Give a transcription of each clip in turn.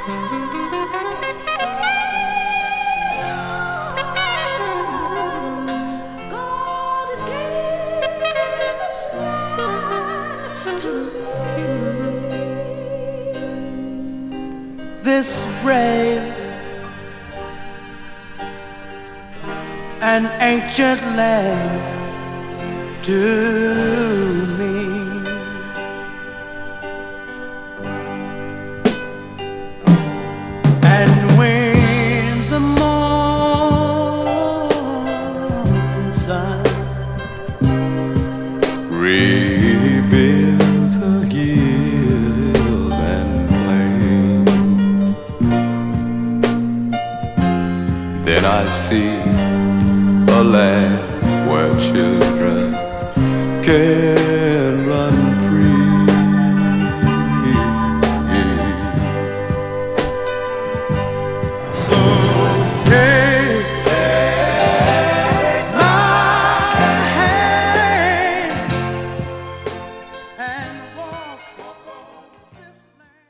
This rain, an ancient land to me. And when the morning sun reveals her hills and plains, then I see a land where children can run free. So take my hand and walk this land.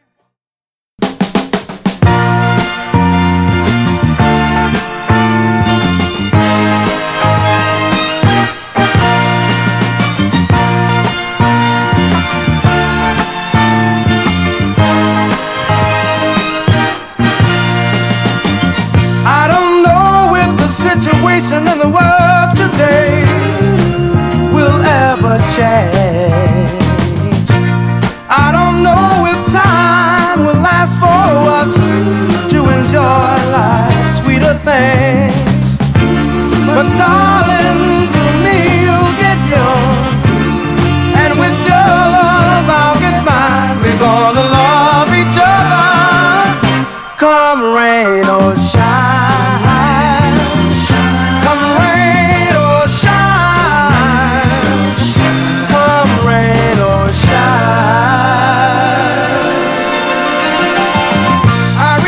Situation in the world today will ever change. I don't know if time will last for us to enjoy life's sweeter things. But darling, to me you'll get yours, and with your love I'll get mine. We're gonna love each other, come rain or shine.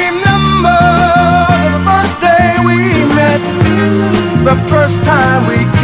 The first time we